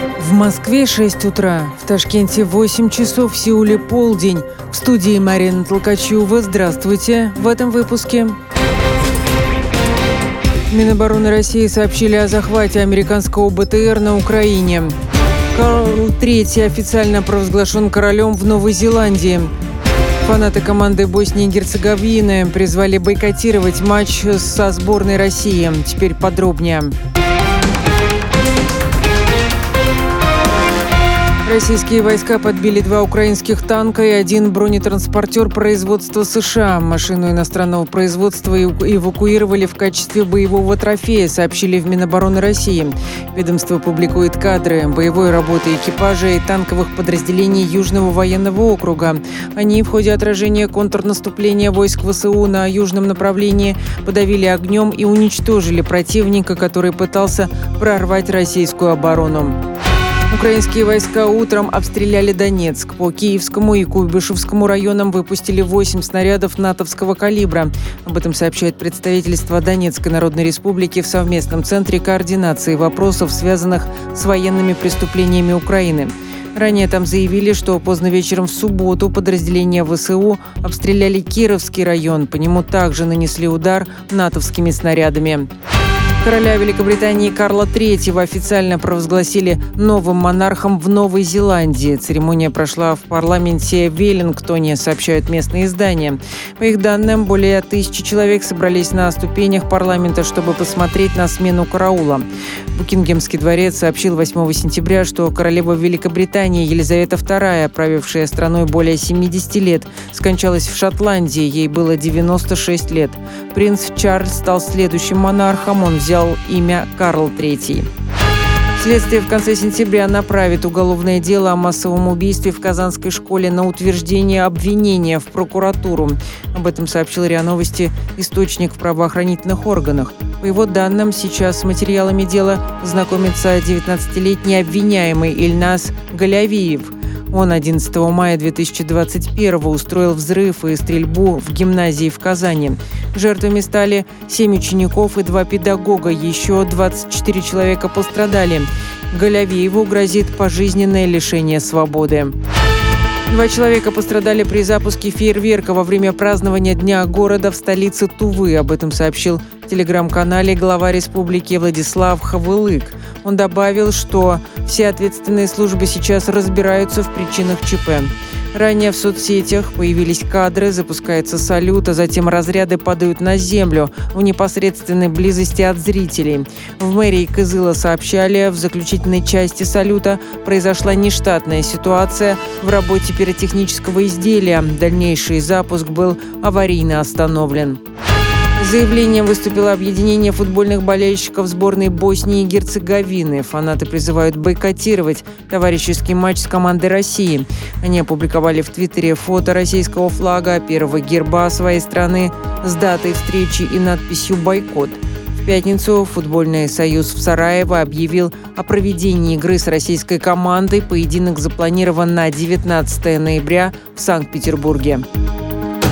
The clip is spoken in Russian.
В Москве 6 утра, в Ташкенте 8 часов, в Сеуле полдень. В студии Марина Толкачева. Здравствуйте. В этом выпуске. Минобороны России сообщили о захвате американского БТР на Украине. Карл III официально провозглашен королем в Новой Зеландии. Фанаты команды Боснии и Герцеговины призвали бойкотировать матч со сборной России. Теперь подробнее. Российские войска подбили 2 украинских танка и 1 бронетранспортер производства США. Машину иностранного производства эвакуировали в качестве боевого трофея, сообщили в Минобороны России. Ведомство публикует кадры боевой работы экипажа и танковых подразделений Южного военного округа. Они в ходе отражения контрнаступления войск ВСУ на южном направлении подавили огнем и уничтожили противника, который пытался прорвать российскую оборону. Украинские войска утром обстреляли Донецк. По Киевскому и Куйбышевскому районам выпустили 8 снарядов натовского калибра. Об этом сообщает представительство Донецкой Народной Республики в совместном центре координации вопросов, связанных с военными преступлениями Украины. Ранее там заявили, что поздно вечером в субботу подразделения ВСУ обстреляли Кировский район. По нему также нанесли удар натовскими снарядами. Короля Великобритании Карла III официально провозгласили новым монархом в Новой Зеландии. Церемония прошла в парламенте Веллингтоне, сообщают местные издания. По их данным, более 1000 человек собрались на ступенях парламента, чтобы посмотреть на смену караула. Букингемский дворец сообщил 8 сентября, что королева Великобритании Елизавета II, правившая страной более 70 лет, скончалась в Шотландии. Ей было 96 лет. Принц Чарльз стал следующим монархом. Он взял имя Карл III. Следствие в конце сентября направит уголовное дело о массовом убийстве в Казанской школе на утверждение обвинения в прокуратуру. Об этом сообщил РИА Новости источник в правоохранительных органах. По его данным, сейчас с материалами дела знакомится 19-летний обвиняемый Ильназ Галявиев. Он 11 мая 2021 устроил взрыв и стрельбу в гимназии в Казани. Жертвами стали 7 учеников и 2 педагога. Еще 24 человека пострадали. Галявиеву грозит пожизненное лишение свободы. 2 человека пострадали при запуске фейерверка во время празднования Дня города в столице Тувы. Об этом сообщил в телеграм-канале глава республики Владислав Хавылык. Он добавил, что все ответственные службы сейчас разбираются в причинах ЧП. Ранее в соцсетях появились кадры, запускается салют, а затем разряды падают на землю в непосредственной близости от зрителей. В мэрии Кызыла сообщали, в заключительной части салюта произошла нештатная ситуация в работе пиротехнического изделия. Дальнейший запуск был аварийно остановлен. С заявлением выступило объединение футбольных болельщиков сборной Боснии и Герцеговины. Фанаты призывают бойкотировать товарищеский матч с командой России. Они опубликовали в Твиттере фото российского флага, первого герба своей страны с датой встречи и надписью «Бойкот». В пятницу футбольный союз в Сараево объявил о проведении игры с российской командой. Поединок запланирован на 19 ноября в Санкт-Петербурге.